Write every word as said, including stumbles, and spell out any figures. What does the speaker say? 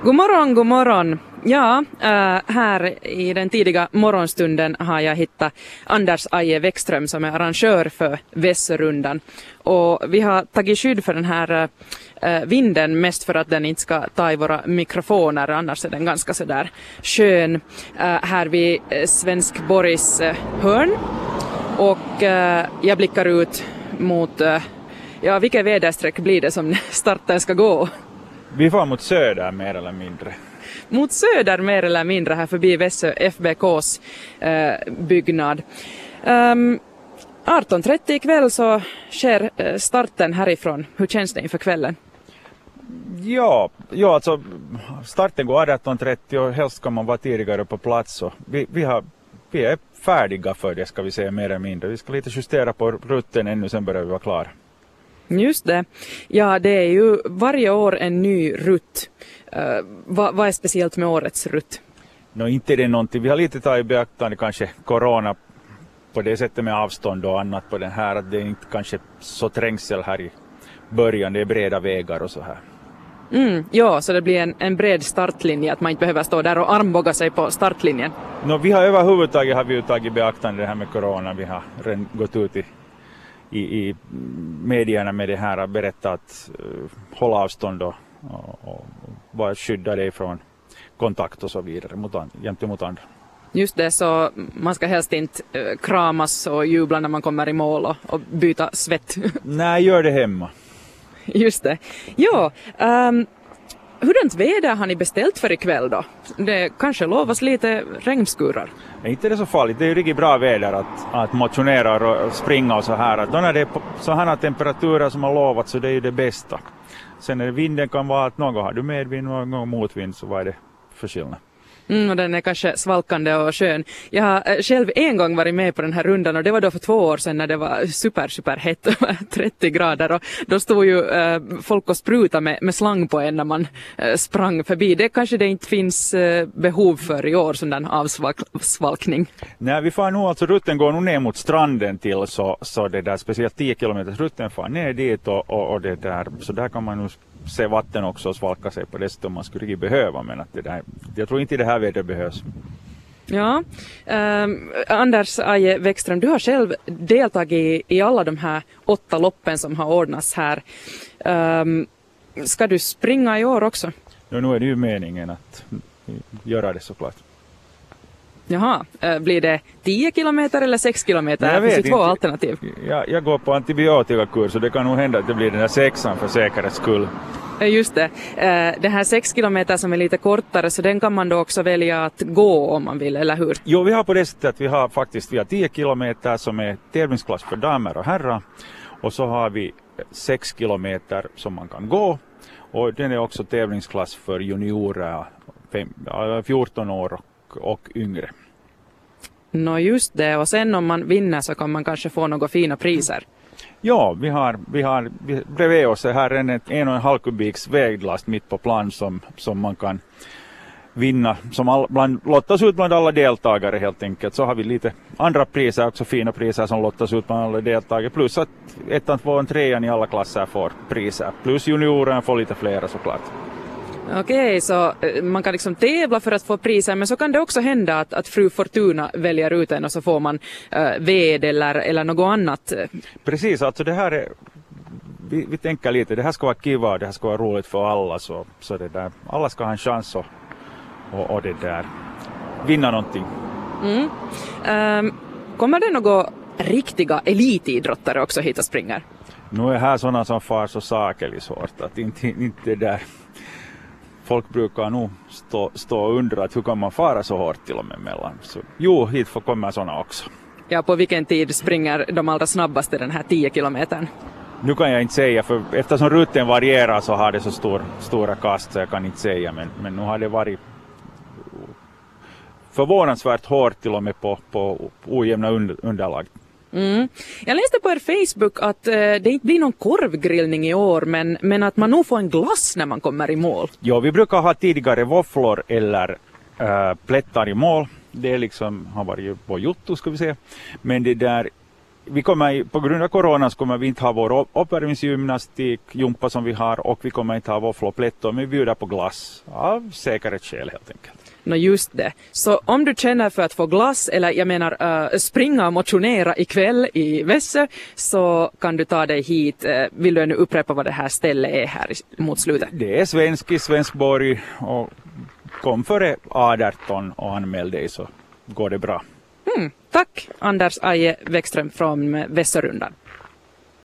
God morgon, god morgon. Ja, äh, här i den tidiga morgonstunden har jag hittat Anders Aje Wäckström som är arrangör för Vässörundan. Och vi har tagit skydd för den här äh, vinden mest för att den inte ska ta i våra mikrofoner. Annars är den ganska sådär skön äh, här vid Svenskborgs äh, hörn. Och äh, jag blickar ut mot, äh, ja vilket väderstreck blir det som starten ska gå? Vi får mot söder mer eller mindre. Mot söder mer eller mindre här förbi Vässö F B K:s eh, byggnad. Um, arton trettio ikväll så sker eh, starten härifrån. Hur känns det inför kvällen? Ja, ja alltså starten går arton trettio och helst ska man vara tidigare på plats. Och vi, vi, har, vi är färdiga för det ska vi säga mer eller mindre. Vi ska lite justera på rutten ännu, sen börjar vi vara klara. Just det. Ja, det är ju varje år en ny rutt. Uh, vad, vad är speciellt med årets rutt? No, inte är det någonting. Vi har lite tagit i beaktande kanske corona på det sättet med avstånd och annat på den här. Att det är inte kanske så trängsel här i början. Det är breda vägar och så här. Mm, ja, så det blir en, en bred startlinje. Att man inte behöver stå där och armbåga sig på startlinjen. No, vi har överhuvudtaget har vi tagit i beaktande det här med corona. Vi har redan gått ut i I, i medierna med det här att berätta att uh, hålla avstånd och, och, och vara skydda dig från kontakt och så vidare mot, gentemot andra. Just det, så man ska helst inte uh, kramas och jubla när man kommer i mål och, och byta svett. Nej, gör det hemma. Just det. Ja, um, hurdant väder har ni beställt för ikväll då? Det kanske lovas lite regnskurar. Men inte är det så farligt. Det är ju riktigt bra väder att, att motionera och springa och så här. Att då när det är så här temperaturer som har lovat så det är ju det bästa. Sen när vinden kan vara att någon har du medvind och någon motvind så vad är det för skillnad? Mm, och den är kanske svalkande och skön. Jag har själv en gång varit med på den här rundan och det var då för två år sedan när det var super, super hett, trettio grader. Och då stod ju äh, folk och spruta med, med slang på en när man äh, sprang förbi. Det kanske det inte finns äh, behov för i år, sån där avsvalkning. Nej, vi får nog, alltså rutten går nog ner mot stranden till så, så det där speciellt tio kilometers rutten får ner dit och, och, och det där, så där kan man nog se vatten också och svalka sig på det sättet om man skulle inte behöva, men att det där, jag tror inte det här vädret behövs. Ja, um, Anders Aje Wäckström, du har själv deltagit i, i alla de här åtta loppen som har ordnats här. Um, ska du springa i år också? Ja, nu är det ju meningen att göra det såklart. Jaha, uh, blir det tio kilometer eller sex kilometer? Jag finns vet det två inte. alternativ. Jag, jag går på antibiotikakurs så det kan nog hända att det blir den här sexan för säkerhets skull. Just det. Den här sex kilometer som är lite kortare så den kan man då också välja att gå om man vill, eller hur? Jo, vi har på det sättet att vi har faktiskt vi har tio kilometer som är tävlingsklass för damer och herrar. Och så har vi sex kilometer som man kan gå. Och den är också tävlingsklass för juniorer, fem, fjorton år och, och yngre. Nå just det, och sen om man vinner så kan man kanske få några fina priser. Ja, vi har, vi har vi, bredvid oss här en, en och en halv kubiks väglast mitt på plan som, som man kan vinna, som all, bland, lottas ut bland alla deltagare helt enkelt. Så har vi lite andra priser, också fina priser som lottas ut bland alla deltagare. Plus att ettan, tvåan, trean i alla klasser får priser. Plus junioren får lite flera såklart. Okej, så man kan liksom tävla för att få priser, men så kan det också hända att, att fru Fortuna väljer ut en och så får man äh, ved eller, eller något annat. Precis, alltså det här är, vi, vi tänker lite, det här ska vara kiva, det här ska vara roligt för alla, så, så det där, alla ska ha en chans och, och, och det där, vinna någonting. Mm. Ähm, kommer det några riktiga elitidrottare också hit och springer? Nu är här sådana som far så sakeligt hårt att inte, inte det där. Folk brukar nog stå, stå och undra att hur kan man fara så hårt till och med mellan. Så, jo, hit får komma sådana också. Ja, på vilken tid springer de allra snabbaste den här tio kilometern? Nu kan jag inte säga, för eftersom rutten varierar så har det så stor, stora kast så jag kan inte säga. Men, men nu har det varit förvånansvärt hårt till och med på, på ojämna underlag. Mm. Jag läste på er Facebook att eh, det inte blir någon korvgrillning i år, men, men att man nog får en glass när man kommer i mål. Ja, vi brukar ha tidigare våfflor eller äh, plättar i mål. Det liksom har varit på jotto ska vi säga. Men det där vi kommer, på grund av corona så kommer vi inte ha vår uppvärmningsgymnastik, jumpa som vi har, och vi kommer inte ha vår floppletto, men vi bjuder på glass av säkerhetsskäl helt enkelt. Nå just det. Så om du känner för att få glass eller jag menar uh, springa och motionera ikväll i Vässö så kan du ta dig hit. Uh, vill du ännu upprepa vad det här stället är här mot slutet? Det är svensk i Svenskborg och kom före arton och anmäl dig så går det bra. Mm, tack Anders Aje Wäckström från Vässörundan.